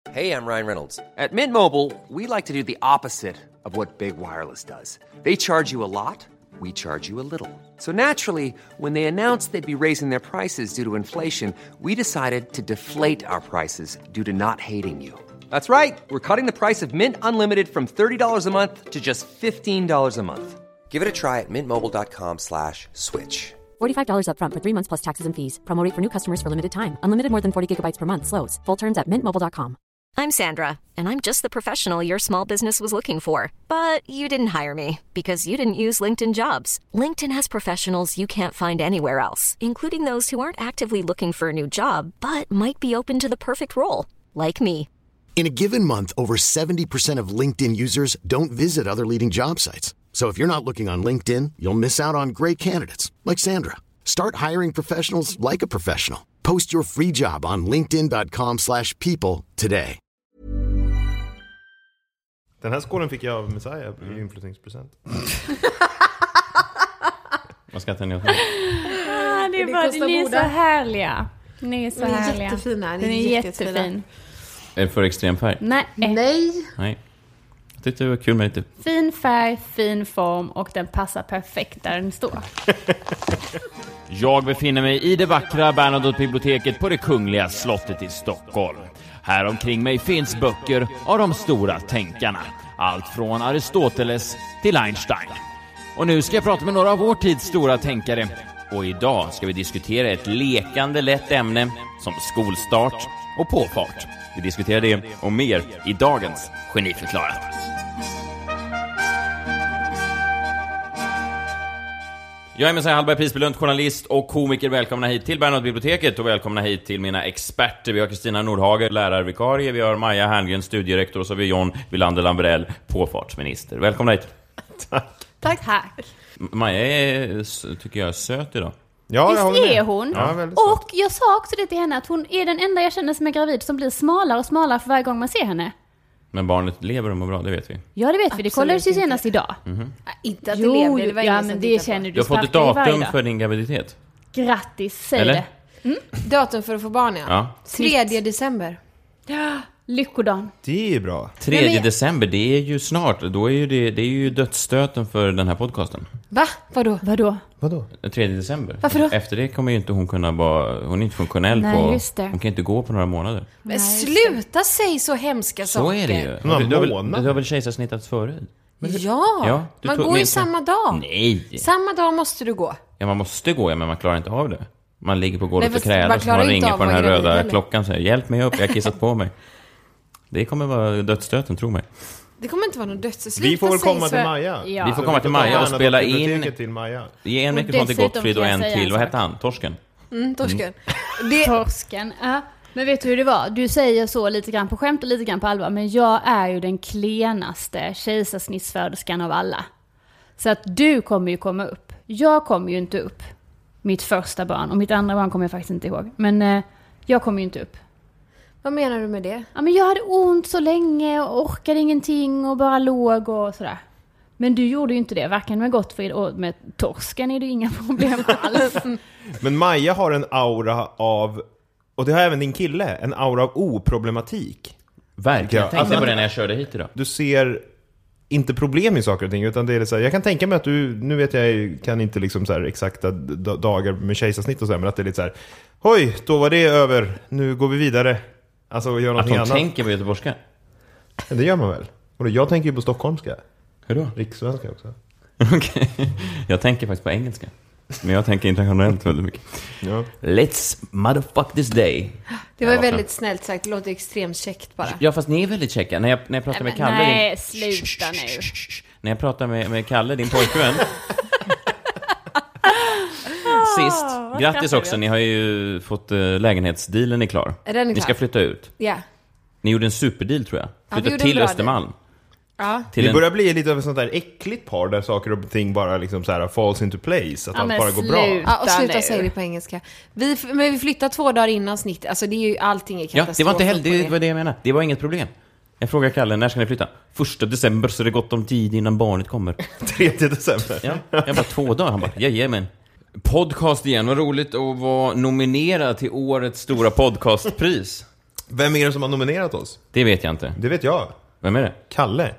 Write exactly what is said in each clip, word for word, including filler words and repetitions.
Hey, I'm Ryan Reynolds. At Mint Mobile, we like to do the opposite of what Big Wireless does. They charge you a lot, we charge you a little. So naturally, when they announced they'd be raising their prices due to inflation, we decided to deflate our prices due to not hating you. That's right. We're cutting the price of Mint Unlimited from thirty dollars a month to just fifteen dollars a month. Give it a try at mintmobile.com slash switch. forty-five dollars up front for three months plus taxes and fees. Promo rate for new customers for limited time. Unlimited more than forty gigabytes per month. Slows full terms at mint mobile dot com. I'm Sandra, and I'm just the professional your small business was looking for. But you didn't hire me because you didn't use LinkedIn Jobs. LinkedIn has professionals you can't find anywhere else, including those who aren't actively looking for a new job, but might be open to the perfect role, like me. In a given month, over seventy percent of LinkedIn users don't visit other leading job sites. So if you're not looking on LinkedIn, you'll miss out on great candidates like Sandra. Start hiring professionals like a professional. Post your free job on linkedin dot com slash people today. Den här skålen fick jag av Messiah i inflyttningspresent. Vad ska jag tänka på? Ah, det är det bara, ni är så härliga. Ni är så ni är härliga. Jättefina. Ni Den är är jättefin. Är det för extrem färg? Nej. Nej. Nej. Jag tyckte det var kul med lite. Fin färg, fin form och den passar perfekt där den står. Jag befinner mig i det vackra Bernadotte-biblioteket på det kungliga slottet i Stockholm. Här omkring mig finns böcker av de stora tänkarna. Allt från Aristoteles till Einstein. Och nu ska jag prata med några av vår tids stora tänkare. Och idag ska vi diskutera ett lekande lätt ämne som skolstart och påfart. Vi diskuterar det och mer i dagens Geniförklarat. Jag är Messiah Hallberg, prisbelönt journalist och komiker. Välkomna hit till Bernadotte-biblioteket och välkomna hit till mina experter. Vi har Kristina Nordhager, lärarvikarie. Vi har Maja Herngren, studierektor, och så har vi John Wilander Lambrell, påfartsminister. Välkomna hit. Tack. Tack. Tack. Maja är, tycker jag, är söt idag. Ja, jag Visst med. är hon? Ja, väldigt och söt. jag sa också det till henne att hon är den enda jag känner som är gravid som blir smalare och smalare för varje gång man ser henne. Men barnet lever och mår bra, det vet vi. Ja, det vet Absolut vi. Det kollades ju senast inte. idag. Mm-hmm. Ja, inte att Jo, det levde, det var ja, ingen men som det tittade känner på. du. Du har fått ett sparkar i varje datum dag. för din graviditet. Grattis, säg Eller? det. Mm. Datum för att få barn, ja. Ja. tredje december. Lyckodagen. Det är bra. tredje Nej, men- december, det är ju snart. Då är ju det, det är ju dödsstöten för den här podcasten. Va? Vadå? Vadå? Vadå? tredje december. Varför då? Efter det kommer ju inte hon kunna vara... Hon är inte funktionell. Nej, på... just det. Hon kan inte gå på några månader. Men sluta säga så hemska Så saker. är det ju. Några Du har väl, månader. du har väl kejsarsnittats förut? Ja, Ja, du man tog- går ju men- samma dag. Nej. Samma dag måste du gå. Ja, man måste gå, ja, men man klarar inte av det. Man ligger på golvet Nej, och fast man krälar, så klarar man inte ringer av på den att här vara gravid röda heller. klockan och säger hjälp mig upp, jag har kissat på mig. Det kommer vara dödsstöten, tro mig. Det kommer inte vara någon döds. Vi får väl Sluta komma säga till så. Maja. Ja. Vi får komma till Maja och spela in. Biblioteket till Maja. Ge en Och mikrofon till dessutom Gottfrid kan och jag en säga till. en Vad sak. hette han? Torsken? Mm, torsken. Det, Torsken, ja. Men vet du hur det var? Du säger så lite grann på skämt och lite grann på allvar. Men jag är ju den klenaste kejsarsnittsföderskan av alla. Så att du kommer ju komma upp. Jag kommer ju inte upp. Mitt första barn. Och mitt andra barn kommer jag faktiskt inte ihåg. Men eh, jag kommer ju inte upp. vad menar du med det? Ja, men jag hade ont så länge och orkade ingenting och bara låg och sådär. Men du gjorde ju inte det. Varken med Gottfrid och med torsken är det inga problem alls. Men Maja har en aura av, och det har även din kille, en aura av oproblematik. Verkligen. Jag tänkte Alltså, på det när jag körde hit idag. Du ser inte problem i saker och ting, utan det är så här, jag kan tänka mig att du, nu vet jag, kan inte liksom så här exakta d- dagar med kejsarsnitt och så här, men att det är lite så här, oj, då var det över, nu går vi vidare. Alltså, och gör Att någonting hon annat. tänker på göteborgska. Ja, det gör man väl? Och då, jag tänker ju på stockholmska. Hur då? Rikssvenska också. Okej. Jag tänker faktiskt på engelska. Men jag tänker internationellt väldigt mycket. Ja. Let's motherfuck this day. Det var Ja, väldigt snällt sagt. Det låter extremt käckt bara. Ja, fast ni är väldigt checka. När jag, när jag pratar med Kalle... Nej, din... sluta nu. När jag pratar med, med Kalle, din pojkvän... Sist. Grattis också, ni har ju fått uh, lägenhetsdealen är klar. Är den Ni klar? ska flytta ut. Ja. Ni gjorde en superdeal, tror jag. Ja, vi Flytta gjorde en till bra Östermalm. Ja. Till Det en... börjar bli lite av ett sånt där äckligt par där saker och ting bara liksom så här falls into place. Att Ja, allt men bara går bra. slut. Ja, och sluta nu. säga det på engelska. Vi, men vi flyttar två dagar innan snitt. Alltså det är ju allting är Ja, katastrof. det var inte heller, på det var det jag menade. Det var inget problem. Jag frågar Kalle, när ska ni flytta? Första december, så det är gott om tid innan barnet kommer. tredje december. Ja, jag bara två dagar. Han bara, jajamän. Podcast igen, vad roligt att vara nominerad till årets stora podcastpris. Vem är det som har nominerat oss? Det vet jag inte. Det vet jag. Vem är det? Kalle.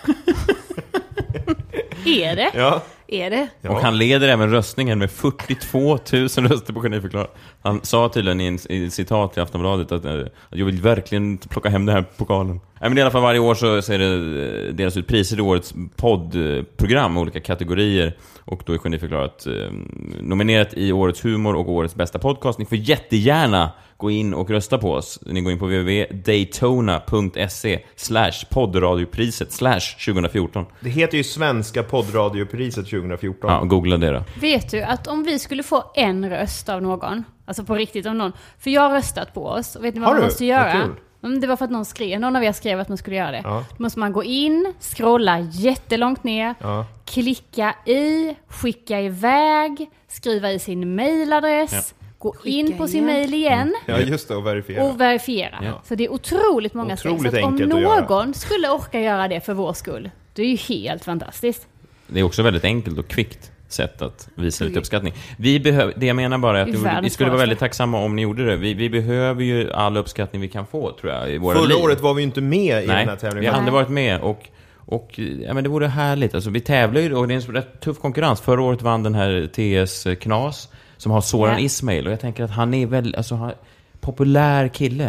Är det? Ja. Är det? Ja. Och han leder även röstningen med fyrtiotvå tusen röster på Geniförklarat. Han sa tydligen i en i ett citat i Aftonbladet att, att jag vill verkligen plocka hem den här pokalen. Nej, men i alla fall varje år så, så är det deras ut priser i årets poddprogram, olika kategorier. Och då är Geniförklarat eh, nominerat i årets humor och årets bästa podcast. Ni får jättegärna gå in och rösta på oss. Ni går in på www punkt daytona punkt se slash poddradiopriset slash tjugohundrafjorton. Det heter ju Svenska poddradiopriset tjugohundrafjorton. Ja, googla det då. Vet du att om vi skulle få en röst av någon, alltså på riktigt av någon, för jag har röstat på oss, och vet ni vad Har man du? måste Vad göra? kul. Mm, det var för att någon skrev, någon av er skrev att man skulle göra det. Ja. Då måste man gå in, scrolla jättelångt ner, Ja. klicka i, skicka iväg, skriva i sin mailadress, gå in på sin igen. mail igen. Ja, just det, och verifiera. Och verifiera. Ja. Så det är otroligt många Otroligt steg. Så att om enkelt att göra. någon skulle orka göra det för vår skull, det är ju helt fantastiskt. Det är också väldigt enkelt och kvickt sätt att visa lite uppskattning. Vi behöver, det jag menar bara är att Det är vi, vi världens skulle vara svåraste. väldigt tacksamma om ni gjorde det. Vi, vi behöver ju all uppskattning vi kan få, tror jag, i våra liv. Förra året var vi ju inte med i Nej, den här vi tävlingen. har aldrig varit med och, och ja, men det vore härligt. Alltså, vi tävlar ju och det är en rätt tuff konkurrens. Förra året vann den här T S Knas som har Soran Ja. Ismail och jag tänker att han är väl alltså, han, populär kille.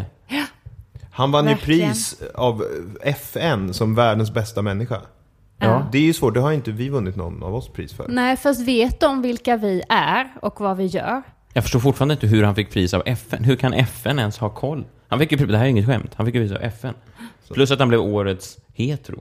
Han vann ju Verkligen. pris av F N som världens bästa människa. Ja. Det är ju svårt, det har inte vi vunnit någon av oss pris för. Nej, först vet de vilka vi är och vad vi gör. Jag förstår fortfarande inte hur han fick pris av F N. Hur kan F N ens ha koll? Han fick ju, det här är inget skämt. Han fick ju pris av F N. Plus att han blev årets hetero.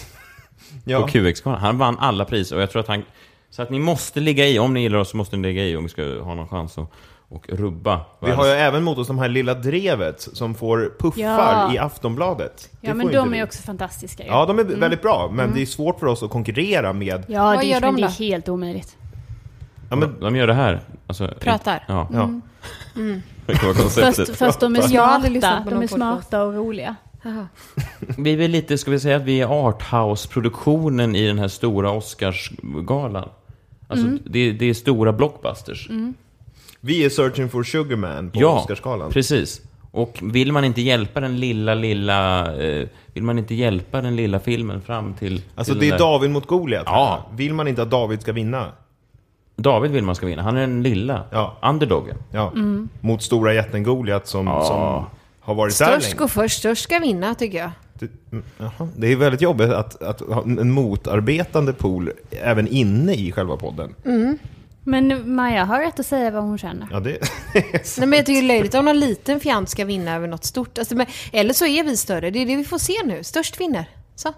Ja. På Q X-skalan. Han vann alla priser och jag tror att han... Så att ni måste ligga i, om ni gillar oss så måste ni ligga i om vi ska ha någon chans att och rubba. Vi har ju även mot oss de här lilla drevet som får puffar Ja. i Aftonbladet. Det Ja, men får de inte är vi. också fantastiska. ju. Ja, de är väldigt bra, men det är svårt för oss att konkurrera med... Ja, Vad det, gör men de det är då? helt omöjligt. Ja, men, De gör det här. Alltså, Pratar. Ja. ja. Det kan vara konceptet. Först, först de är Jag har aldrig lyssnat smarta, på de någon är podcast. smarta och roliga. Jaha. Vi är väl lite, ska vi säga att vi är arthouse-produktionen i den här stora Oscarsgalan. Alltså, det, det är stora blockbusters. Vi är Searching for Sugarman på Ja, Oscarsgalan. precis. Och vill man inte hjälpa den lilla, lilla... Eh, vill man inte hjälpa den lilla filmen fram till... Alltså till det är den där- David mot Goliat. Ja. Vill man inte att David ska vinna? David vill man ska vinna. Han är den lilla. Ja. Underdogen. Ja. Mot stora jätten Goliat som, Ja. som har varit där Störst länge. går först, störst ska vinna tycker jag. Det, mm, jaha. Det är väldigt jobbigt att, att ha en motarbetande pool även inne i själva podden. Men Maja har rätt att säga vad hon känner. Ja, det Nej, men jag tycker det är löjligt om någon liten fjant ska vinna över något stort. Alltså, men, eller så är vi större. Det är det vi får se nu. Störst vinner. Så.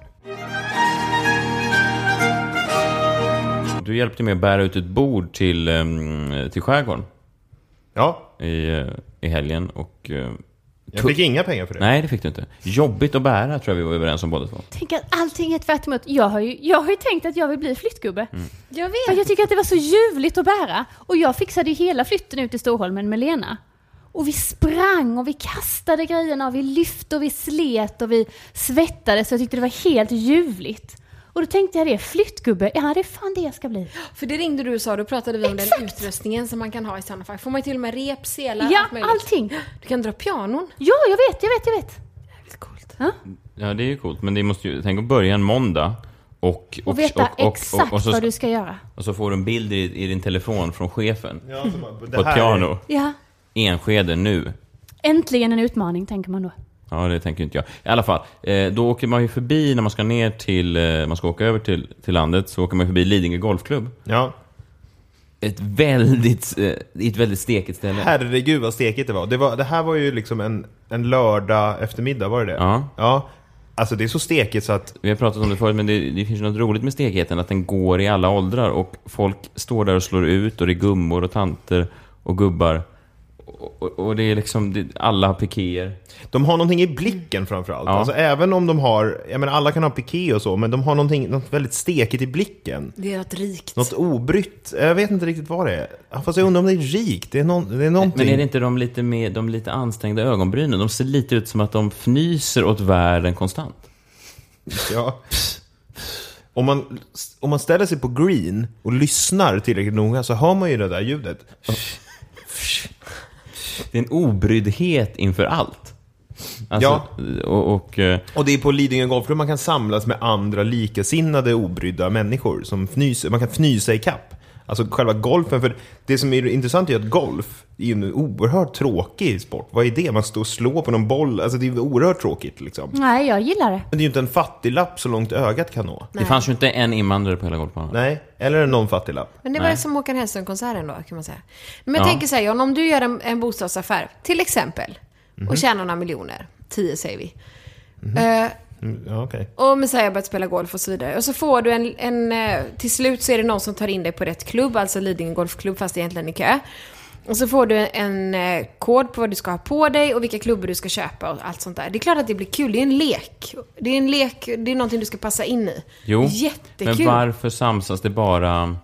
Du hjälpte mig att bära ut ett bord till, um, till skärgården ja, i, uh, i helgen. Och, uh, jag fick inga pengar för det. Nej, det fick du inte. Jobbigt att bära, tror jag vi var överens om båda två. Tänk att allting är tvärt emot. Jag har ju, jag har ju tänkt att jag vill bli flyttgubbe. Jag För vet. jag tycker att det var så ljuvligt att bära. Och jag fixade ju hela flytten ut till Storholmen med Lena. Och vi sprang och vi kastade grejerna och vi lyfte och vi slet och vi svettade. Så jag tyckte det var helt ljuvligt. Och då tänkte jag det, flyttgubbe, ja det är fan det jag ska bli. För det ringde du och sa, då pratade vi om Exakt. den utrustningen som man kan ha i sådana fall. Får man ju till och med rep, selar, Ja, allt möjligt. allting. Du kan dra pianon. Ja, jag vet, jag vet, jag vet. Jävligt coolt. Ja? Ja, det är ju coolt. Men det måste ju, tänk att börja en måndag. Och, Och veta och, och, exakt och, och, så, vad du ska göra. och så får du en bild i, i din telefon från chefen. Ja, så bara, det På ett här piano. Ja. Enskede nu. Äntligen en utmaning, tänker man då. Ja, det tänker inte jag. I alla fall, eh, då åker man ju förbi när man ska ner till, eh, man ska åka över till, till landet, så åker man förbi Lidingö Golfklubb. Ja, Ett väldigt, eh, ett väldigt stekigt ställe. herregud vad stekigt det var. Det, var, det här var ju liksom en, en lördag eftermiddag, var det det? Ja. Ja. Alltså det är så stekigt så att... Vi har pratat om det förut, men det, det finns något roligt med stekigheten, att den går i alla åldrar och folk står där och slår ut och det är gummor och tanter och gubbar. Och, och, och det är liksom, det, alla har pikéer. De har någonting i blicken framförallt. Ja. Alltså även om de har... Jag menar, alla kan ha piké och så, men de har någonting, något väldigt stekigt i blicken. Det är något rikt. Något obrytt. Jag vet inte riktigt vad det är. Ja, fast jag undrar om det är rikt. Det är, någon, det är någonting. Men är det inte de lite, med, de lite ansträngda ögonbrynen? De ser lite ut som att de fnyser åt världen konstant. Ja. Om man, om man ställer sig på green och lyssnar tillräckligt noga så hör man ju det där ljudet. Det är en obryddhet inför allt. Alltså, Ja. och, och, eh, Och det är på Lidingö Golfklubb man kan samlas med andra likasinnade obrydda människor som fnyser, man kan fnysa i kapp. Alltså själva golfen, för det som är intressant är att golf är en oerhört tråkig sport. Vad är det? Man står och slår på någon boll, alltså det är oerhört tråkigt liksom. Nej, jag gillar det. Men det är ju inte en fattiglapp så långt ögat kan nå. det fanns ju inte en invandrare på hela golfbanan. Nej, eller någon fattiglapp. Men det var Nej. som Håkan Hellström-konserten då, kan man säga. Men jag Ja. tänker så här, John, om du gör en, en bostadsaffär, till exempel, Mhm. och tjänar några miljoner, tio säger vi. Eh, Mm, ja, okej. och med säger börjat spela golf och så vidare. Och så får du en, en, eh, till slut så är det någon som tar in dig på rätt klubb, alltså Lidingö Golfklubb, fast egentligen i kö. Och så får du en eh, kod på vad du ska ha på dig och vilka klubbar du ska köpa och allt sånt där. Det är klart att det blir kul, det är en lek. Det är en lek, det är någonting du ska passa in i. Jo, Jättekul. men varför samsas det bara...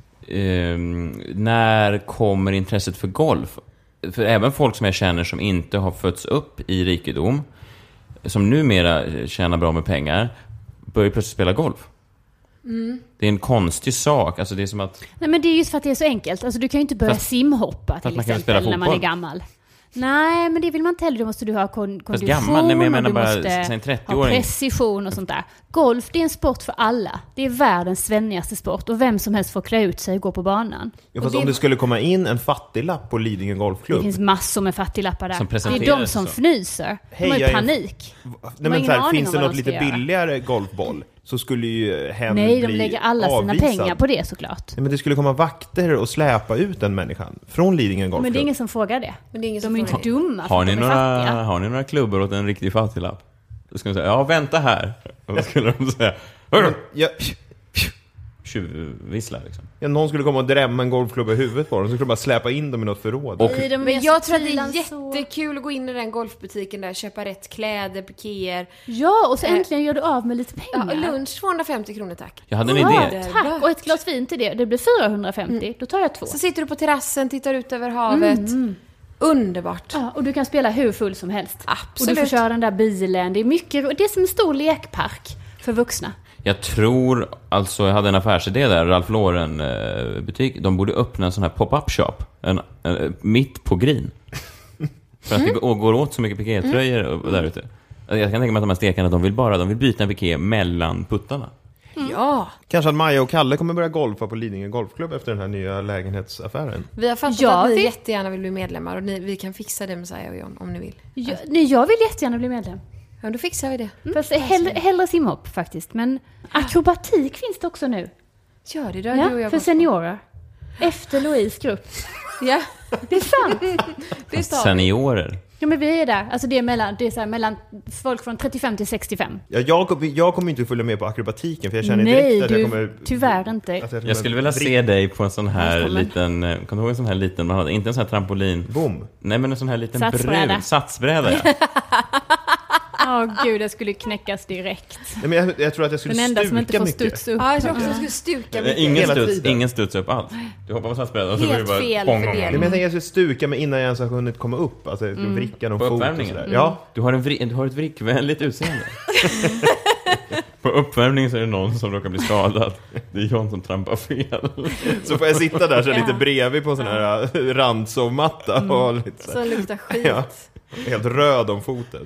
ehm, när kommer intresset för golf? För även folk som jag känner som inte har fötts upp i rikedom, som numera tjänar bra med pengar, börjar plötsligt spela golf. Mm. Det är en konstig sak. Alltså det är som att... Nej, men det är just för att det är så enkelt. Alltså, du kan ju inte börja Fast- simhoppa fast till man kan väl exempel spela när man är fotboll? gammal. Nej, men det vill man inte heller. Då måste du ha kon- kondition, gammal? Nej, men jag menar och du bara måste sen ha trettioåring. precision och sånt där. Golf, det är en sport för alla. Det är världens svennigaste sport och vem som helst får klä ut sig och gå på banan. Ja, fast det- om det skulle komma in en fattiglapp på Lidingö Det Golfklubb. finns massor med fattiglappar där. Som Det är presenteras de som så. fnyser. Hej, de har jag ju är en- panik. Nej, har men ingen så här, aning finns om det vad något de ska lite göra. billigare golfboll så skulle ju hen Nej, de bli lägger alla sina avvisad. pengar på det såklart. Nej, men det skulle komma vakter och släpa ut den människan från Lidingö Golfklubb. Men det är ingen som frågar det. Men det är ingen De som är ju inte frågar. dumma för Har att ni, de är några, fattiga. har ni några klubbor åt en riktig fattiglapp? Då skulle de säga, ja vänta här. Och då skulle de säga, hörru! Ja, Tjuvvissla liksom. ja, någon skulle komma och drämma en golfklubba i huvudet på dem. Så skulle de bara släpa in dem i något förråd. Och- Nej, de är Men jag tror att det subtila är så. jättekul att gå in i den golfbutiken där, köpa rätt kläder, pikéer. Ja, och så Eh, äntligen gör du av med lite Ja, pengar. lunch tvåhundrafemtio kronor tack. Jag hade en Ja, idé. tack. Och ett glas vin till det. Det blir fyrahundrafemtio. Då tar jag två. Så sitter du på terrassen, tittar ut över havet. Underbart. Ja, och du kan spela hur full som helst. Och Absolut. du får köra den där bilen. Det är mycket ro- det är som en stor lekpark för vuxna. Jag tror, alltså jag hade en affärsidé där, Ralph Lauren eh, butik, de borde öppna en sån här pop-up shop, en, en, mitt på Green. För att det går, går åt så mycket pikétröjor och där ute. Jag kan tänka mig att de här stekarna, de vill bara, de vill byta en piké mellan puttarna. Ja. Kanske att Maja och Kalle kommer börja golfa på Lidingö Golfklubb efter den här nya lägenhetsaffären. Vi har fattat Ja, att ni vi- jättegärna vill bli medlemmar och ni, vi kan fixa det med Saja och John om ni vill. Jag, nej, jag vill jättegärna bli medlem. Ja, då fixar vi det. Fast hellre, hellre simhopp faktiskt. Men akrobatik finns det också nu. Gör det, då har du och Ja, jag för gått på. seniorer. Efter Louise grupp. Ja, Det är sant. det står vi. Seniorer. Ja, men vi är där. Alltså det är mellan, det är så här, mellan folk från trettiofem till sextiofem. Ja, jag, kom- jag kommer inte följa med på akrobatiken för jag känner Nej, direkt att jag du, kommer... tyvärr inte. att jag kommer Jag skulle vilja vrick- se dig på en sån här Välkommen. liten, eh, kommer du ihåg en sån här liten, man hade, inte en sån här trampolin. Boom. Nej, men en sån här liten Satsbräda. brud, satsbräda ja. Ja, gud, jag skulle knäckas direkt. Nej, men jag, jag tror att jag skulle Den enda som inte stuka får mycket. studsa upp. Ja, jag tror också att jag skulle stuka Eh, mycket. Ingen Hela studs, tiden. ingen studs upp alls. Du hoppar på satsbrädan och så Helt blir det bara fel pong, pong, fördelning. Nej, pong. men jag tänker att jag skulle stuka mig innan jag ens har hunnit komma upp. Alltså jag skulle vricka någon På fot och uppvärmningen? sådär. Ja. Du har, en vri, du har ett vrickvänligt utseende. På uppvärmningen så är det någon som råkar bli skadad. Det är John som trampar fel. Så får jag sitta där så Ja. lite bredvid på en sån här äh, randsovmatta och lite så här, Som luktar skit. ja, helt röd om foten.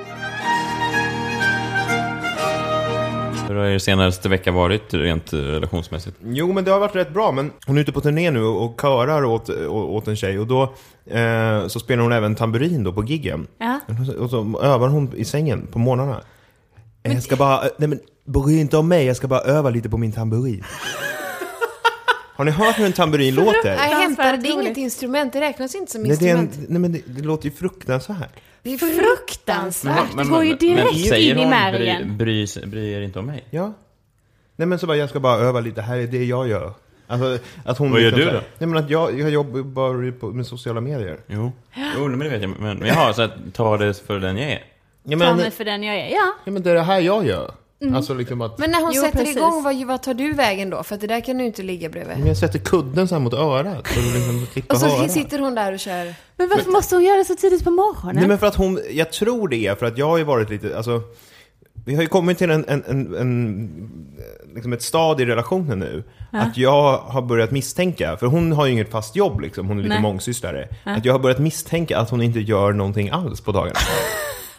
Hur har er senaste vecka varit rent eh, relationsmässigt? Jo, men det har varit rätt bra. Men hon är ute på turné nu och körar åt, åt en tjej. Och då eh, så spelar hon även tamburin då på giggen. Ja. Och så övar hon i sängen på morgnarna. Jag ska bara, nej men bry inte om mig, jag ska bara öva lite på min tamburin. Har ni hört hur en tamburin låter? Nej, hämtar, det är roligt. inget instrument, det räknas inte som Nej, det, är en, instrument. nej men det, det låter ju fruktansvärt. Det är fruktansvärt. Det går ju direkt säger in i hon, märgen. Bry, bry, bry er inte om mig. Ja. Nej men så bara, jag ska bara öva lite, här är det jag gör. Alltså, att hon Vad gör liksom du så här- då? Nej men att jag, jag jobbar bara på, med sociala medier. Jo, jo men det vet jag. Men, men jaha, så att ta det för den jag är. Ja Ta men, mig för den jag är. Ja. ja, men det är det här jag gör. Alltså liksom att... Men när hon Jo, sätter precis. igång, vad, vad tar du vägen då? För att det där kan du inte ligga bredvid. Men jag sätter kudden så här mot örat för att liksom slippa Och så höra. sitter hon där och kör. Men varför måste hon göra det så tidigt på morgonen? Nej men för att hon, jag tror det är för att jag har ju varit lite, alltså vi har ju kommit till en, en, en, en liksom ett stad i relationen nu. Att jag har börjat misstänka, för hon har ju inget fast jobb liksom, hon är lite Nej. mångsysslare. Att jag har börjat misstänka att hon inte gör någonting alls på dagarna.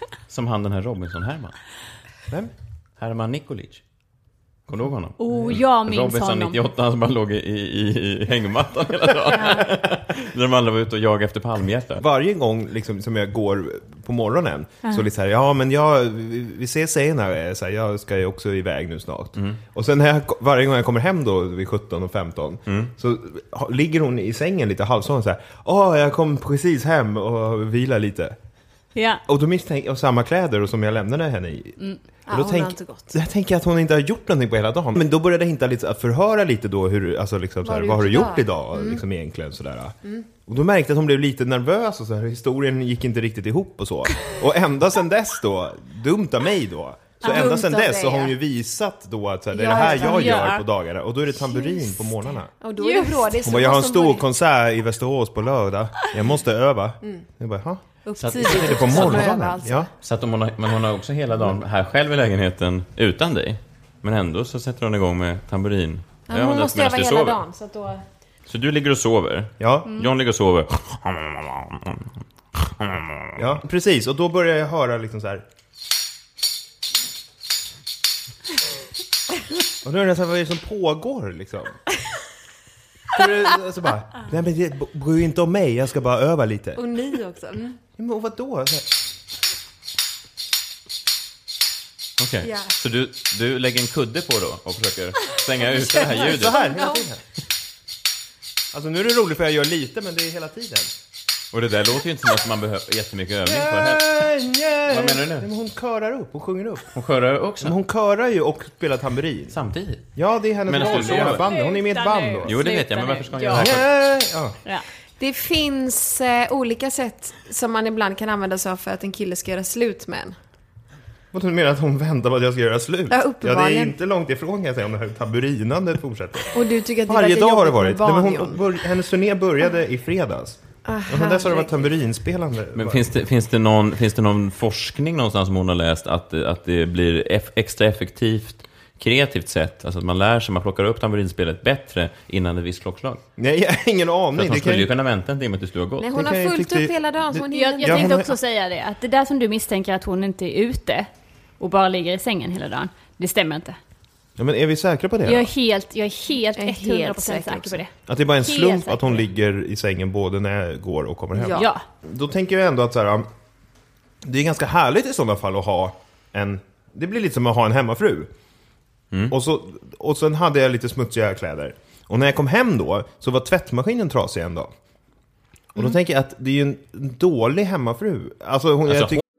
Som han den här Robinson Herman. Vem? Herman Nikolic. Kommer du ihåg honom? Oh, jag minns Robinson honom. nittioåtta, han som bara låg i, i, i hängmattan hela dagen. När de andra var ute och jagade efter palmhjärta. Varje gång liksom, som jag går på morgonen uh-huh. så lite så här, ja men jag, vi, vi ses senare, så här, jag ska ju också iväg nu snart. Mm. Och sen när jag, varje gång jag kommer hem då vid sjutton och femton mm. så ligger hon i sängen lite halvsån så här, åh jag kom precis hem och vilar lite. Ja. Och då misstänker jag samma kläder som jag lämnade henne i. Mm. Och då ja, tänk, jag tänker att hon inte har gjort någonting på hela dagen. Men då började jag inte lite att förhöra lite då hur, alltså liksom så här, vad har du gjort idag? Mm. Liksom egentligen sådär. Mm. Och då märkte jag att hon blev lite nervös och så här, historien gick inte riktigt ihop och så. Och ända sedan dess då, dumt av mig då. Så ända sedan dess så har hon ju visat då att så här, det är det här jag gör på dagarna. Och då är det tamburin Just på morgnarna. Och då är det bra. Det hon bara, jag har en stor konsert i Västerås på lördag. Jag måste öva. Mm. Jag bara, ha? Så att, det är på morgonen. Alltså. Ja. Så att hon har, men hon har också hela dagen här själv i lägenheten utan dig. Men ändå så sätter hon igång med tamburin. Ja, hon ja, måste öva hela sover. dagen. Så, att då... så du ligger och sover. Ja. Mm. John ligger och sover. Ja, precis. Och då börjar jag höra liksom så här. Och nu är det så här, vad är det som pågår liksom? Så bara, nej men det bryr inte om mig, jag ska bara öva lite. Och ni också. Mm. Men och vadå? Okej, okay. yeah. Så du, du lägger en kudde på då och försöker stänga ut det här ljudet? Så här, hela tiden. Alltså nu är det roligt för jag gör lite, men det är hela tiden. Och det där låter ju inte som att man behöver jättemycket övning för här. Vad menar du nu? Men hon körar upp, hon sjunger upp. Hon körar också? Men hon körar ju och spelar tamburin. Samtidigt? Ja, det är hennes roll i hela bandet. Hon är med i ett band då. Jo, det vet jag, men varför ska hon ja. göra det? Ja. Ja. Det finns eh, olika sätt som man ibland kan använda sig av för att en kille ska göra slut med en. Vad du menar att hon väntar på att jag ska göra slut? Ja, ja, det är inte långt ifrån kan jag säga om det här tamburinandet fortsätter. Och du tycker att det varje dag har det varit. Barn, Nej, men hon, bör, hennes turné började i fredags. Ah, och dess har det varit tamburinspelande. Men finns det, finns, det någon, finns det någon forskning någonstans som hon har läst att, att det blir eff, extra effektivt kreativt sätt, alltså att man lär sig, man plockar upp tamburinspelet bättre innan ett visst klockslag? Nej, jag har ingen aning. Så att man det skulle kan ju kunna vänta en timme tills du har gått. Nej, hon har fullt upp det... hela dagen. Så hon jag jag ja, tänkte hon... också säga det, att det där som du misstänker att hon inte är ute och bara ligger i sängen hela dagen, det stämmer inte. Ja, men är vi säkra på det? Jag är helt, jag är helt, jag är hundra procent säker säker på det. Att det är bara en helt slump att hon ligger i sängen både när jag går och kommer hem? Ja. ja. Då tänker jag ändå att så här, det är ganska härligt i sådana fall att ha en... Det blir lite som att ha en hemmafru. Mm. Och, så, och sen hade jag lite smutsiga kläder. Och när jag kom hem då så var tvättmaskinen trasig en dag. Och då mm. tänker jag att det är ju en dålig hemmafru. Alltså, hon, alltså, jag tycker...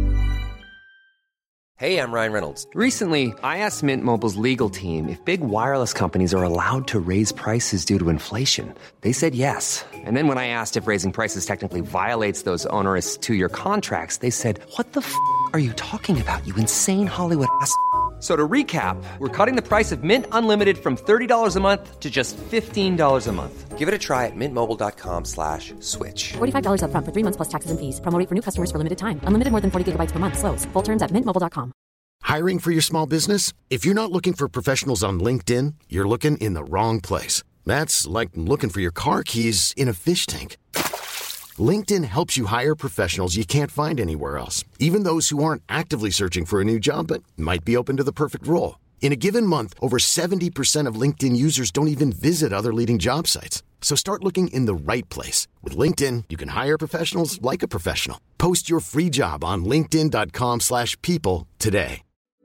Hey, I'm Ryan Reynolds. Recently, I asked Mint Mobile's legal team if big wireless companies are allowed to raise prices due to inflation. They said yes. And then when I asked if raising prices technically violates those onerous two-year contracts, they said, what the f*** are you talking about, you insane Hollywood ass f- So to recap, we're cutting the price of Mint Unlimited from thirty dollars a month to just fifteen dollars a month. Give it a try at mintmobile.com slash switch. forty-five dollars up front for three months plus taxes and fees. Promo rate for new customers for limited time. Unlimited more than forty gigabytes per month. Slows full terms at mint mobile dot com. Hiring for your small business? If you're not looking for professionals on LinkedIn, you're looking in the wrong place. That's like looking for your car keys in a fish tank. LinkedIn helps you hire professionals you can't find anywhere else, even those who aren't actively searching for a new job but might be open to the perfect role. In a given month, over seventy percent of LinkedIn users don't even visit other leading job sites. So start looking in the right place. With LinkedIn, you can hire professionals like a professional. Post your free job on linkedin dot com slash people today.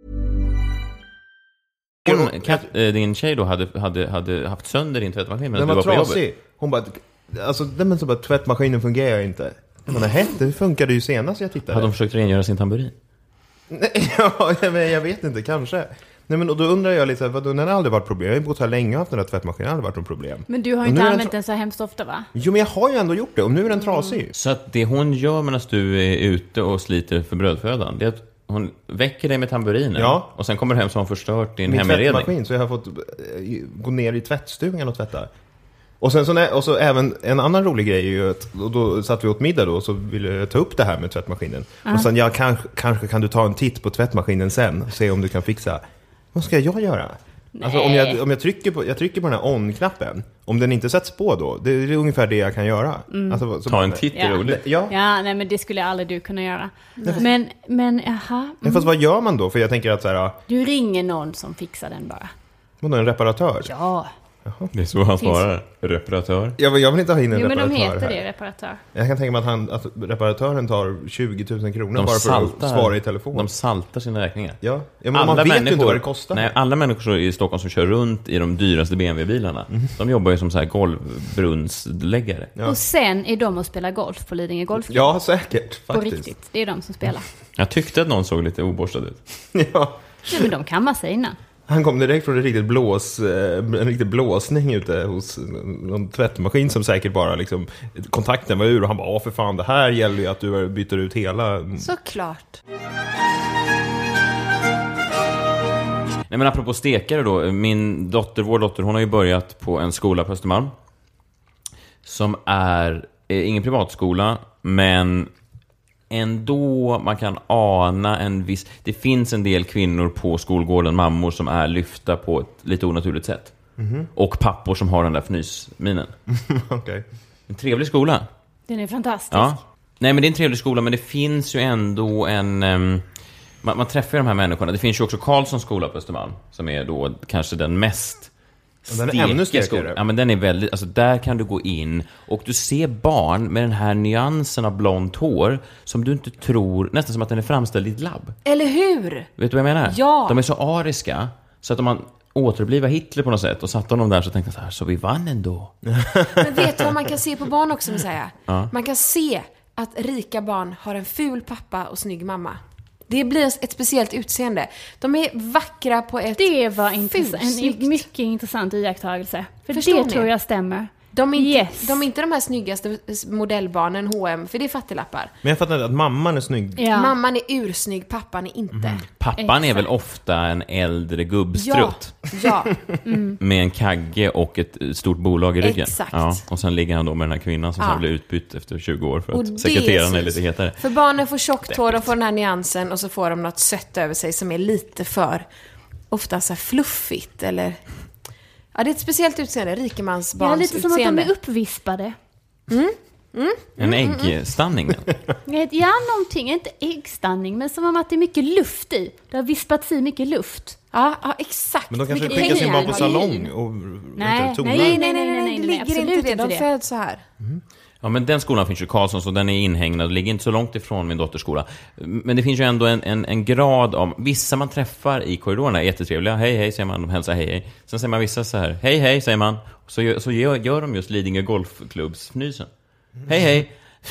Hon, Kat, din tjej då hade, hade, hade haft sönder din tvättmaskin medan den du var, var på jobbet. trasig. Hon bara, alltså den men så bara, tvättmaskinen fungerar inte. Jag menar, hett, det funkade ju senast jag tittade. Hade de försökt rengöra sin tamburin? Ja, men jag vet inte, kanske. Nej, men och då undrar jag lite, vadå, den har aldrig varit problem. Jag har ju bott här länge och haft den där tvättmaskinen, har aldrig varit något problem. Men du har ju inte använt den så hemskt ofta, va? Jo, men jag har ju ändå gjort det, och nu är den trasig. Mm. Så att det hon gör medan du är ute och sliter för brödfödan, det är att hon väcker dig med tamburinen, ja. Och sen kommer du hem så har hon förstört din min heminredning. Tvättmaskin, så jag har fått gå ner i tvättstugan och tvätta. Och sen så, när, och så även en annan rolig grej är ju att, och då satt vi åt middag då, så ville jag ta upp det här med tvättmaskinen. Uh-huh. Och sen, ja, kanske, kanske kan du ta en titt på tvättmaskinen sen och se om du kan fixa. Vad ska jag göra? Alltså om jag, om jag, trycker på, jag trycker på den här on-knappen, om den inte sätts på då, det är ungefär det jag kan göra. Mm. Alltså, så Ta en titt, ja. är roligt. Ja. Ja, nej men det skulle aldrig du kunna göra. Men, men jaha. Men Mm. fast vad gör man då? För jag tänker att så här, Du ringer någon som fixar den bara. vadå, en reparatör? Ja. Det är så han svarar. Reparatör. Jag, jag vill inte ha in en Jo men reparatör de heter här. det, reparatör. Jag kan tänka mig att, han, att reparatören tar tjugo tusen kronor De bara för saltar, att svara i telefon. de saltar sina räkningar. Ja, ja men man vet ju inte vad det kostar. Nej, alla människor i Stockholm som kör runt i de dyraste B M W-bilarna, Mm. de jobbar ju som så här golvbrunnsläggare. Ja. Och sen är de och spelar golf på Lidingö Golfklubb. Ja, säkert. På Faktiskt. riktigt. Det är de som spelar. Jag tyckte att någon såg lite oborstad ut. Ja. Ja, men de kammar sig innan. Han kom direkt från en riktigt blås, eh, en riktig blåsning ute hos någon tvättmaskin som säkert bara liksom, kontakten var ur och han bara, åh för fan, det här gäller ju att du byter ut hela. Såklart. Nej, men apropå stekare då, min dotter, vår dotter, hon har ju börjat på en skola på Östermalm som är eh, ingen privatskola, men ändå man kan ana en viss... Det finns en del kvinnor på skolgården, mammor som är lyfta på ett lite onaturligt sätt. Mm-hmm. Och pappor som har den där fnysminen. Okay. En trevlig skola. Den är fantastisk. Ja. Nej, men det är en trevlig skola, men det finns ju ändå en... Um, man, man träffar ju de här människorna. Det finns ju också Karlssons skola på Östermalm, som är då kanske den mest... Den är ännu stekare. Ja, men den är väldigt, alltså där kan du gå in och du ser barn med den här nyansen av blont hår som du inte tror, nästan som att den är framställd i ett labb. Eller hur? Vet du vad jag menar? Ja. De är så ariska så att om man återupplivar Hitler på något sätt och satte honom där så tänkte jag så här, så vi vann ändå. Men vet du vad man kan se på barn också, säga? Ja. Man kan se att rika barn har en ful pappa och snygg mamma. Det blir ett speciellt utseende. De är vackra på ett Det var intressant, en snyggt. mycket intressant iakttagelse. För Förstår det ni? tror jag stämmer. De är, inte, Yes. de är inte de här snyggaste modellbarnen H och M, för det är fattiglappar. Men jag fattar att mamman är snygg. Ja. Mamman är ursnygg, pappan är inte. Pappan är Exakt. väl ofta en äldre gubbstrutt Ja, ja. med en kagge och ett stort bolag i ryggen. Exakt. Ja, och sen ligger han då med den här kvinnan som Ja. sen blir utbytt efter tjugo år för Och att det sekreteraren är syns. lite hetare. För barnen får tjockt hår, de får den här nyansen och så får de något sött över sig som är lite för ofta så här fluffigt eller... Ja, det är ett speciellt utseende, rikemansbarns Ja, lite som att de utseende. är uppvispade. En äggstanning. Ja, någonting, inte äggstanning, men som om att det är mycket luft i. Det har vispats i mycket luft. Ja, ja, exakt. Men de kanske Vilket skickar sin barn på hänger- salong och Nej, inte, tonar. nej, Nej, nej, nej, nej, nej, det nej, ligger absolut inte det. inte De det. föds så här. Ja, men den skolan finns ju i Karlsson, så den är inhägnad och ligger inte så långt ifrån min dotters skola. Men det finns ju ändå en, en, en grad av... Vissa man träffar i korridorerna är jättetrevliga. Hej, hej, säger man. De hälsar hej, hej. Sen säger man vissa så här. Hej, hej, säger man. Så gör, så gör, gör de just Lidingö Golfklubbs fnysen. Hej, hej.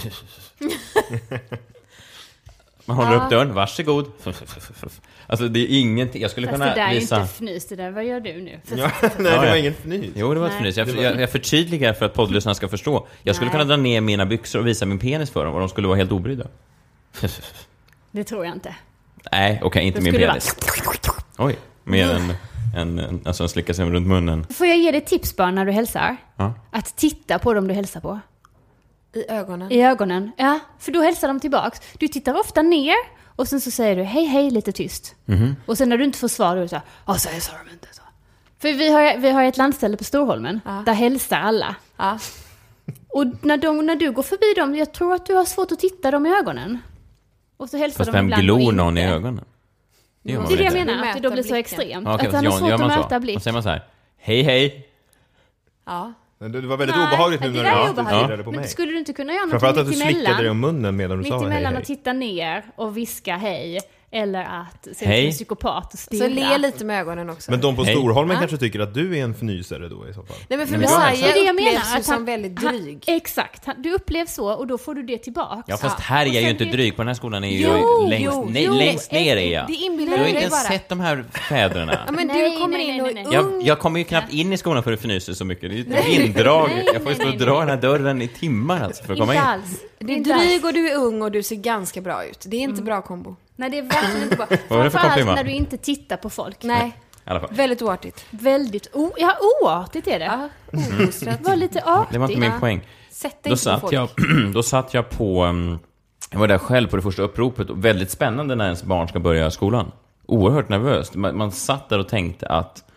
Man håller upp dörren. Varsågod. Alltså, det är ingenting. Jag skulle Fast kunna det där är visa... inte fnys, det där, vad gör du nu? Ja, nej, det Ja, var ja. ingen fnys. Jo, det var ett Nej. fnys. Jag, jag, jag förtydligar för att poddlyssnarna ska förstå. Jag skulle Nej. kunna dra ner mina byxor och visa min penis för dem och de skulle vara helt obrydda. Det tror jag inte. Nej, okej, okay, inte Det min skulle penis. Oj, mer än en, en, alltså en slicka sig runt munnen. Får jag ge dig tips bara när du hälsar? Ja. Att titta på dem du hälsar på. I ögonen. I ögonen. Ja, för då hälsar de tillbaks. Du tittar ofta ner och sen så säger du hej hej lite tyst. Mhm. Och sen när du inte får svar då är det så här, ja så hälsar de inte så. För vi har, vi har ett landställe på Storholmen. Ja. Där hälsar alla. Ja. Och när, de, när du går förbi dem, jag tror att du har svårt att titta dem i ögonen. Och så hälsar Fast de vem ibland och glor inte. någon i ögonen? Det gör man Det är väl det jag inte? menar, att det då blir så Mäta extremt. Ja, okej, att fast han har gör, svårt gör att man möta så? blick. Då säger man så här. Hej, hej. Ja. Men Det det var väldigt Nej, obehagligt nu det när där är du alltid obehagligt. stirrade på Men mig. skulle du inte kunna göra Framförallt något att du mitt slickade dig om emellan? munnen medan du Mitt sa hej, emellan hej. att titta ner och viska hej. Eller att se ut som Hej. en psykopat och stirra. Så le lite med ögonen också. Men de på Hej. Storholmen Ja. kanske tycker att du är en fnysare då i så fall. Nej, men för Men Messiah jag- Det är det jag menar, upplevs ju att som han- väldigt dryg. Han, exakt, han, du upplevs så och då får du det tillbaka. Ja, fast Ja. här är Och jag ju sen inte det- dryg. På den här skolan är ju Jo, jag längst, jo, nej, jo. längst ner är jag. Det Du inbillar har du ju dig inte ens bara. sett de här fäderna. Ja, men Nej, du kommer nej, in nej, och nej, är nej. ung. Jag, jag kommer ju knappt in i skolan för det fnyser så mycket. Det är ju indraget. Nej, Jag får ju nej, stå och nej, dra den här dörren i timmar alltså för att komma Inte in. alls. Du är Inte alls. dryg och du är ung och du ser ganska bra ut. Det är inte bra kombo. Nej, det är verkligen inte bra. var det för Framförallt komplimang? när du inte tittar på folk. Nej, I alla fall. väldigt oartigt. Väldigt o- ja, oartigt är det. Ja, ouppfostrat. Det var lite artigt. Det var inte min poäng. Sätt dig Då inte på satt, folk. jag, då satt jag på... um, Jag var där själv på det första uppropet. Och väldigt spännande när ens barn ska börja skolan. Oerhört nervöst. Man, man satt där och tänkte att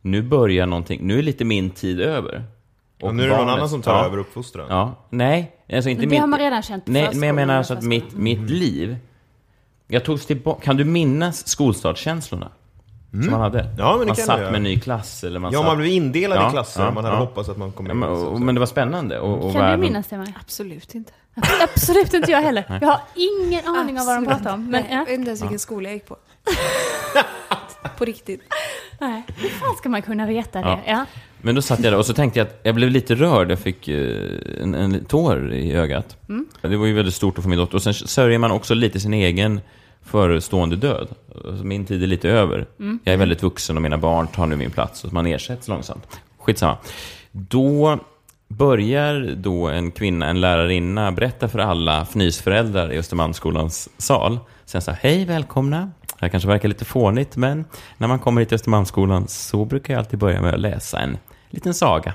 nu börjar någonting, nu är lite min tid över. Och nu är det någon annan som tar ja, över uppfostran. Ja, nej, alltså inte Men det min, har man redan känt på nej, förskolan men jag menar och alltså att förskolan. mitt, mitt liv, jag togs tillbaka, kan du minnas skolstartskänslorna? Som man hade. Ja, men det man kan satt jag. med en ny klass eller man Ja, satt... man blev indelad Ja, i klasser ja, och man hade ja. hoppats att man kom Ja, in. men, och, men det var spännande. Och, och Kan världen... du minnas det, Maja? Absolut inte. Absolut inte jag heller. Jag har ingen aning om vad de pratar om. Men, Nej, ja. jag vet inte ens vilken skola jag gick på. På riktigt. Nej, hur fan ska man kunna veta det? Ja. Ja. Men då satt jag där och så tänkte jag att jag blev lite rörd. Jag fick eh, en, en tår i ögat. Mm. Det var ju väldigt stort för min dotter. Och sen sörjer man också lite sin egen förestående död. Alltså, min tid är lite över. Mm. Jag är väldigt vuxen och mina barn tar nu min plats. Och man ersätts långsamt. Skitsamma. Då börjar då en kvinna, en lärarinna, berätta för alla fnysföräldrar i Östermalmsskolans sal. Sen så här, hej, välkomna. Det här kanske verkar lite fånigt, men när man kommer hit till Östermalmsskolan så brukar jag alltid börja med att läsa en liten saga.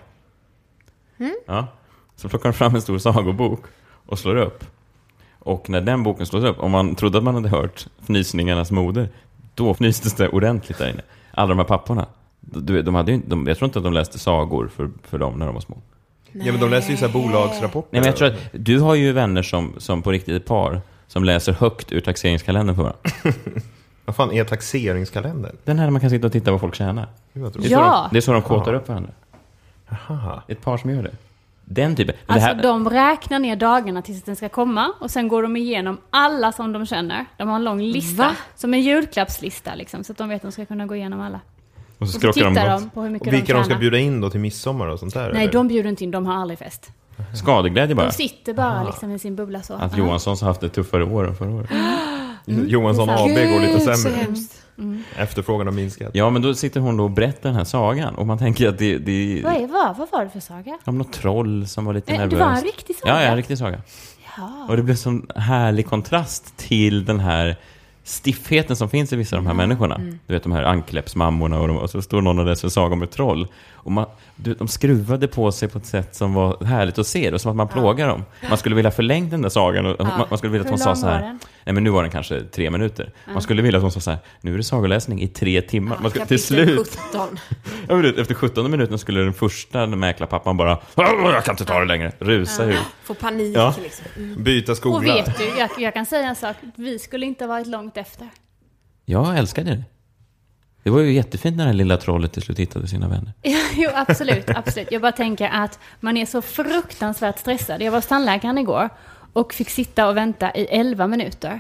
Mm. Ja. Så plockar de fram en stor sagobok och slår upp. Och när den boken slås upp, om man trodde att man hade hört fnysningarnas moder, då fnystes det ordentligt där inne. Alla de här papporna, de, de hade ju, de, jag tror inte att de läste sagor för, för dem när de var små. Ja, men de läser ju så här bolagsrapporter. Nej, men jag tror att du har ju vänner som, som på riktigt ett par som läser högt ur taxeringskalendern för varandra. Vad fan är taxeringskalendern? Den här där man kan sitta och titta vad folk tjänar. Det var Det är, tråkigt. så Ja. de, det är så de kåtar upp varandra. Aha. Ett par som gör det. Den typen. Men Alltså det här, de räknar ner dagarna tills den ska komma och sen går de igenom alla som de känner. De har en lång lista, Va? som en julklappslista liksom, så att de vet att de ska kunna gå igenom alla. och så Och så skrockar de tittar bort. de på hur mycket Och de vilka de ska tjänar. bjuda in då till midsommar och sånt där? Nej, eller? de bjuder inte in, de har aldrig fest. Skadeglädje bara. De sitter bara liksom i sin bubbla så. Att Ja. Johansson har haft ett tuffare år än förra året. Johansson det är A B går lite Gud, så sämre. hemskt. Efterfrågan har minskat. Ja, men då sitter hon då och berättar den här sagan. Och man tänker att det, det Vad, är är, vad, vad var det för saga? om något troll som var lite Eh, det nervös. var en riktig saga? Ja, ja, en riktig saga. Ja. Och det blev sån härlig kontrast till den här stiffheten som finns i vissa av de här människorna. Du vet, de här ankläppsmammorna och, de, och så står någon och läser en saga om ett troll. Och man, du, de skruvade på sig på ett sätt som var härligt att se. Det som att man plågar dem. Man skulle vilja förlänga den där sagan. Och man, man skulle vilja att hon Hur sa lång så var här. den? Nej, men nu var den kanske tre minuter. Man skulle vilja att hon sa så här. Nu är det sagoläsning i tre timmar. Man skulle, till Kapitel slut, sjutton. jag vet, efter sjuttonde minuten skulle den första mäklarpappan bara, jag kan inte ta det längre, rusa ut. Får panik Ja. liksom. Mm. Byta skola. Och vet du, jag, jag kan säga en sak. Vi skulle inte ha varit långt efter. Jag älskade det. Det var ju jättefint när det lilla trollet till slut hittade sina vänner. Jo, absolut, absolut. Jag bara tänker att man är så fruktansvärt stressad. Jag var hos tandläkaren igår och fick sitta och vänta i elva minuter.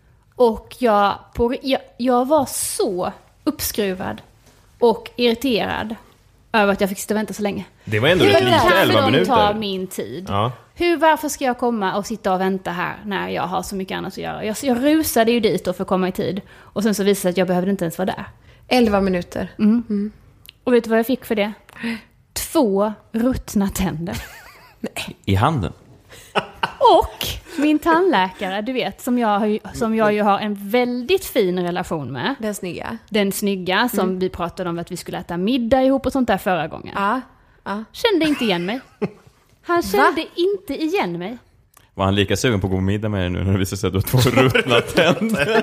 Och jag, på, jag, jag var så uppskruvad och irriterad över att jag fick sitta och vänta så länge. Det var ändå Hur rätt lite, elva kan de ta minuter. min tid? Ja. Hur, varför ska jag komma och sitta och vänta här när jag har så mycket annat att göra? Jag, jag rusade ju dit då för att komma i tid. Och sen så visade det sig att jag behövde inte ens vara där. elva minuter. Och vet du vad jag fick för det? Två ruttna tänder. I handen. Och min tandläkare, du vet, som jag, har ju- som jag ju har en väldigt fin relation med. Den snygga. Den snygga som vi pratade om att vi skulle äta middag ihop och sånt där förra gången. Ja. Ja. Kände inte igen mig. Han kände inte igen mig. Var han lika sugen på att gå på middag med dig nu när det visade sig att du har två ruttna tänder?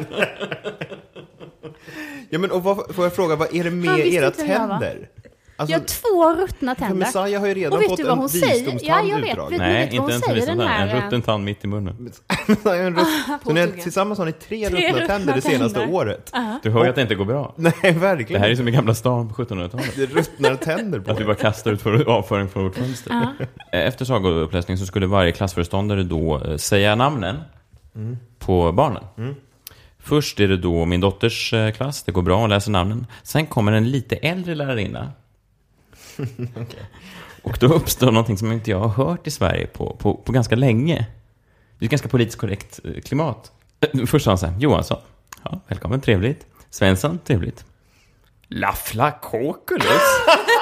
Ja, men och vad, får jag fråga, vad är det Han med visste era inte vem jag var. tänder? Alltså, Jag har två ruttna för tänder. Messiah har ju redan Och vet fått du vad en hon säger? visdomstand Ja, jag vet. utdragen. Vet- Nej, vet vad hon inte ens säger, en, den en här, rutten tand mitt i munnen. En rutt, så ni har, tungan. tillsammans har ni tre, Tre ruttna tänder det ruttna senaste tänder. året. Du hör ju att det inte går bra. Nej, Det verkligen. här är som i Gamla stan på sjuttonhundratalet. Det ruttnar tänder på Att vi er. bara kastar ut för avföring från vårt fönster. Efter sagouppläsning så skulle varje klassföreståndare då eh, säga namnen på barnen. Först är det då min dotters eh, klass, det går bra att läsa namnen. Sen kommer en lite äldre lärarinna. Och då uppstår någonting som inte jag har hört i Sverige på, på, på ganska länge. Det är ett ganska politiskt korrekt eh, klimat. Eh, Först sa han så här, Johansson, ja, välkommen, trevligt. Svensson, trevligt. Laffla Kokulus.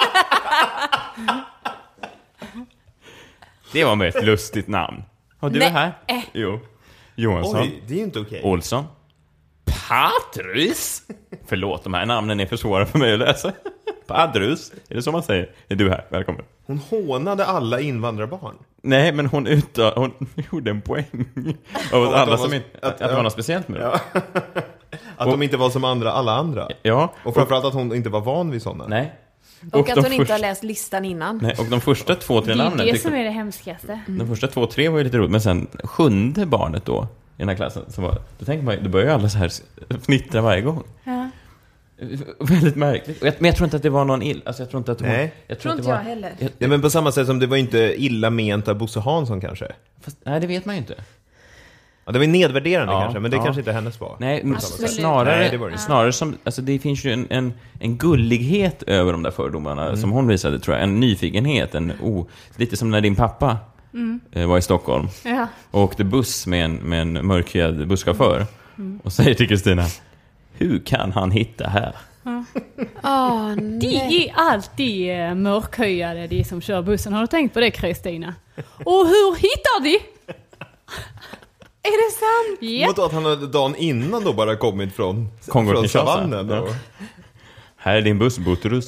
Det var med ett lustigt namn. Och du är här? Jo. Johansson. Oj, det är ju inte okej. Olsson. Patrus. Förlåt, de här namnen är för svåra för mig att läsa. Patrus. Är det så man säger? Är du här? Välkommen. Hon hånade alla invandrarbarn. Nej, men hon, utta, hon gjorde en poäng. Av att, att alla de som var- inte, att- att, att det var något speciellt med det. Att de inte var som andra, alla andra. Ja. Och framförallt att hon inte var van vid sådana. Nej. Och, Och att de hon inte första- har läst listan innan. Nej, och de första två, tre Det är namnen det tyckte- som är det hemskaste. De första två, tre var ju lite roligt. Men sen sjunde barnet då i den här klassen, så var, då tänker man, då börjar ju alla så här fnittra varje gång. Ja. Väldigt märkligt. Och jag, men jag tror inte att det var någon ill. Alltså jag tror inte att hon, Nej. jag Tror att inte det jag var, heller. Jag, Ja, men på samma sätt som det var inte illa ment av Bosse Hansson kanske. fast, nej, det vet man ju inte. Ja, det var nedvärderande Ja, kanske, men det ja. kanske inte hennes var. Nej, men Absolut. snarare, Nej, det var det inte. snarare som, alltså det finns ju en, en, en gullighet över de där fördomarna Mm. som hon visade, tror jag. En nyfikenhet, en oh, lite som när din pappa eh, var i Stockholm Ja. och åkte buss med en, med en mörkhyad busschaufför och säger till Kristina, hur kan han hitta här? Åh, De nej. är alltid eh, mörkhöjade, de som kör bussen. Har du tänkt på det, Kristina? Och hur hittar de? Är det sant? Ja. Mot att han hade dagen innan då bara kommit från, Kongo från Kinshasa. savannen. Ja. Och... Här är din buss, Buturus.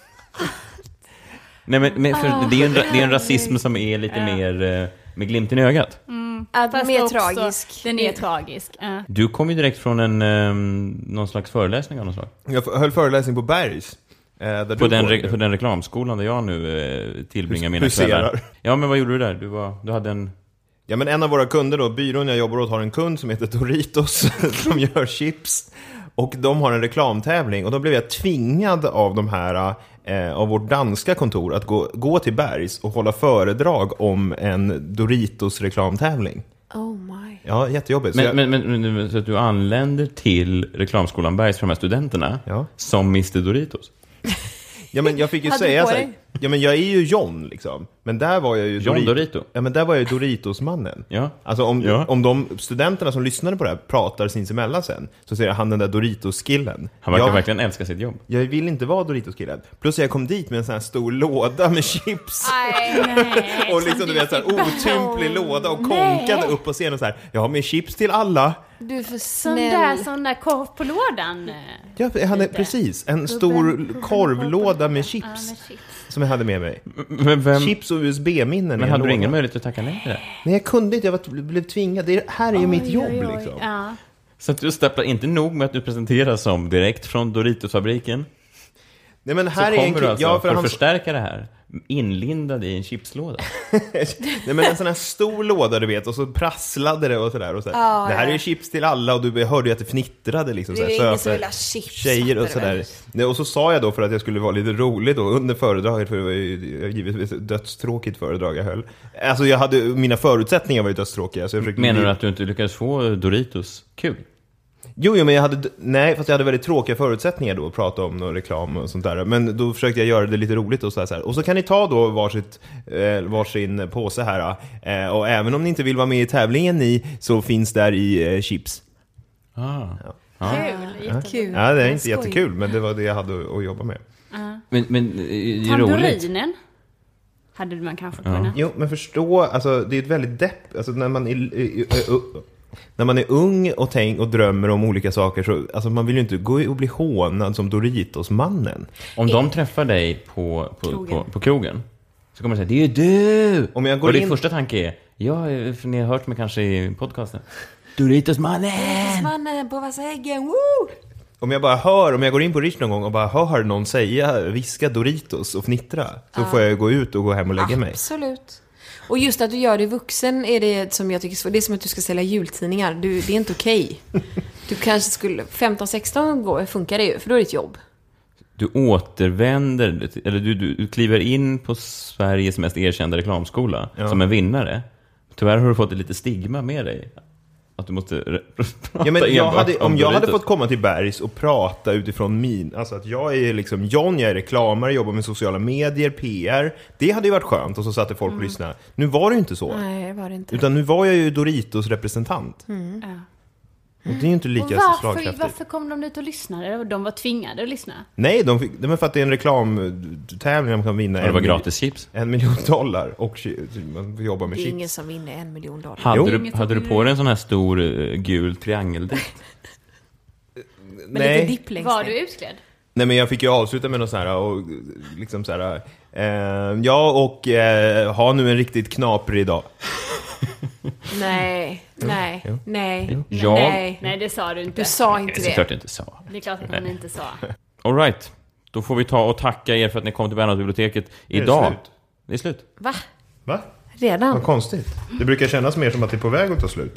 Nej, men, men för det är ju en, ra- det är en rasism som är lite mer eh, med glimten i ögat. Att Fast mer också, tragisk. Den är tragisk. Ja. Du kom ju direkt från en eh, någon slags föreläsning av någon slag. Jag höll föreläsning på Bergs. Eh, där På du den, går re- nu. på den reklamskolan där jag nu eh, tillbringar Hus- mina huserar. kvällar. Ja, men vad gjorde du där? Du, var, du hade en... Ja, men en av våra kunder då, byrån jag jobbar åt, har en kund som heter Doritos som gör chips. Och de har en reklamtävling och då blev jag tvingad av de här eh, av vårt danska kontor att gå, gå till Bergs och hålla föredrag om en Doritos reklamtävling. Oh my. Ja, jättejobbigt. Så Men, jag, men, men, men så att du anländer till reklamskolan Bergs för de här studenterna Ja. som mister Doritos. ja, men jag fick ju Hade du säga på så här, dig? ja, men jag är ju John liksom. Men där var jag ju John Dorit- Dorito. Ja, men där var jag ju Doritos-mannen. Ja. Alltså om, Ja. om de studenterna som lyssnade på det här pratar sinsemellan sen, så ser jag han den där Doritos-killen. Han verkar jag, verkligen älska sitt jobb. jag vill inte vara Doritos-killen. Plus jag kom dit med en sån här stor låda med chips. Nej. Och liksom du vet så här otymplig låda och konkade upp på scenen och så här, jag har med chips till alla. Du är för Sån snäll. där, sån där korv på lådan. eh, Ja, jag hade Lite. precis en Gubben, stor gubben, korvlåda gubben. med Ja, chips med chips. som jag hade med mig. Men, vem, Chips och U S B-minnen. men i en hade du låda. ingen möjlighet att tacka nej till det? Nej, jag kunde inte, jag var, blev tvingad. Det är, här är ju mitt Oj, jobb oj, oj. liksom. Ja. Så att du stäpplar inte nog med att du presenteras som direkt från Doritos-fabriken. Nej, men Så här är en kommer du kille- alltså, ja, för för att han, förstärka det här, inlindad i en chipslåda. nej, men en sån här stor låda du vet, och så prasslade det och sådär. Och så Ja, det här ja. är ju chips till alla och du hörde ju att det fnittrade liksom. Det Så är här, ingen som söta vill ha chips. tjejer och fattar du väl? sådär. Nej, och så sa jag då för att jag skulle vara lite rolig då under föredraget, för det var ju givetvis ett dödstråkigt föredrag jag höll. Alltså jag hade, mina förutsättningar var ju dödstråkiga. Så jag försökte Menar du att du inte lyckades få Doritos kul? Jo, jo, men jag hade, nej, fast jag hade väldigt tråkiga förutsättningar då att prata om någon reklam och sånt där. Men då försökte jag göra det lite roligt och så här. Så här. Och så kan ni ta då varsitt, eh, varsin påse här. Eh, och även om ni inte vill vara med i tävlingen ni, så finns där i eh, chips. Ah. Kul, jättebra. Kul. Ja, det är Vad inte skoj. jättekul, men det var det jag hade att, att jobba med. Men, men eh, det är roligt. Tamburinen hade man kanske kunnat. Jo, men förstå, alltså det är ett väldigt depp, alltså när man är, är, är, när man är ung och tänk och drömmer om olika saker så, alltså man vill ju inte gå och bli hånad som Doritos-mannen. Om de träffar dig på, på, Krogen. på, på krogen så kommer de säga, det är ju du! Om jag går och din in- första tanke är, ja, för ni har hört mig kanske i podcasten. Doritos-mannen! Mannen på Vassäggen, woo! Om jag bara hör, om jag går in på Rich någon gång och bara hör någon säga, viska Doritos och fnittra, så får jag gå ut och gå hem och lägga mig. Absolut. Och just att du gör det vuxen är det som jag tycker är svårt. Det är som att du ska sälja jultidningar. Du, det är inte okej. Du kanske skulle... femton sexton går, funkar det ju, för då är det ett jobb. Du återvänder, eller du, du, du kliver in på Sveriges mest erkända reklamskola Ja. som en vinnare. Tyvärr har du fått ett lite stigma med dig. Att du måste re- prata Ja, men jag enbart hade, om jag hade Doritos. fått komma till Bergs och prata utifrån min, alltså att jag är liksom John, jag är reklamare, jobbar med sociala medier, P R, det hade ju varit skönt och så satte folk och lyssnade. Nu var det ju inte så. Nej, det var det inte. Utan nu var jag ju Doritos representant. Ja. Och det är ju inte Och lika varför, slagkraftigt. varför kom de ut och lyssnade? De var tvingade att lyssna. Nej, de fick, det var för att det är en reklamtävling där man kan vinna Ja, det var en, gratis chips. en miljon dollar och chi- man får jobba med Det är chips. ingen som vinner en miljon dollar. Hade, Jo. du, hade du på dig en sån här stor uh, gul triangeldräkt? Med lite Nej. dipp längst Var ner. du utklädd? Nej, men jag fick ju avsluta med något så här och liksom så här. Eh, ja, och eh, ha nu en riktigt knaprig dag. Nej, nej, Jo. nej, Jag- nej. Nej, det sa du inte. Du sa inte Det är det. såklart jag inte sa. Det är klart att man inte sa. All right. Då får vi ta och tacka er för att ni kom till Bernadottebiblioteket idag. Är det slut? Det är slut. Va? Va? Redan? Vad konstigt. Det brukar kännas mer som att det är på väg att ta slut.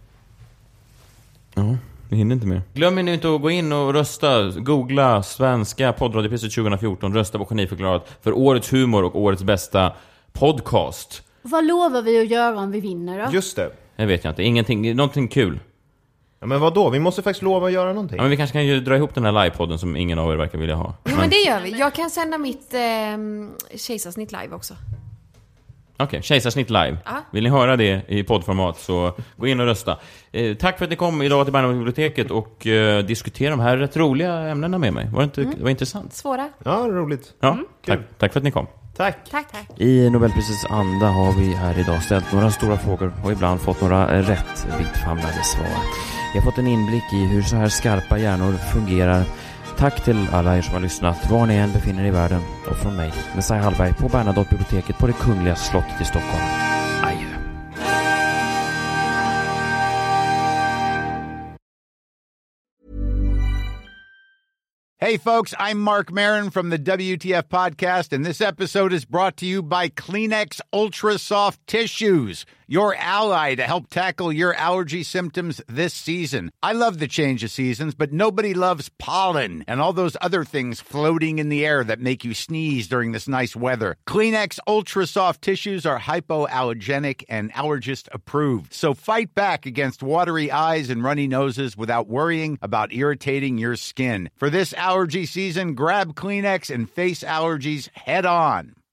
Ja, vi hinner inte mer. Glöm nu inte att gå in och rösta. Googla svenska poddradiopriset tjugo fjorton. Rösta på Geniförklarat för årets humor och årets bästa podcast. Vad lovar vi att göra om vi vinner då? Just det. Jag vet jag inte. Ingenting, någonting kul. Ja, men vad då? Vi måste faktiskt lova att göra någonting. Ja, men vi kanske kan ju dra ihop den här livepodden som ingen av er verkar vilja ha. Ja, men det gör vi. Jag kan sända mitt eh, kejsarsnitt live också. Okej, okay, Kejsarsnitt live. Ja. Vill ni höra det i poddformat så gå in och rösta. Eh, tack för att ni kom idag till Bernadottebiblioteket och eh, diskutera de här rätt roliga ämnena med mig. Var det inte mm. det var intressant? Svåra. Ja, roligt. Ja, mm. tack, tack för att ni kom. Tack. Tack, tack. I Nobelprisets anda har vi här idag ställt några stora frågor och ibland fått några rätt vittfamlade svar. Vi har fått en inblick i hur så här skarpa hjärnor fungerar. Tack till alla er som har lyssnat, var ni än befinner er i världen. Och från mig, Messiah Hallberg på Bernadottebiblioteket på det Kungliga slottet i Stockholm. Adjö. Hey folks, I'm Mark Maron from the W T F podcast, and this episode is brought to you by Kleenex Ultra Soft Tissues, your ally to help tackle your allergy symptoms this season. I love the change of seasons, but nobody loves pollen and all those other things floating in the air that make you sneeze during this nice weather. Kleenex Ultra Soft Tissues are hypoallergenic and allergist approved, so fight back against watery eyes and runny noses without worrying about irritating your skin. For this allergy season, grab Kleenex and face allergies head on.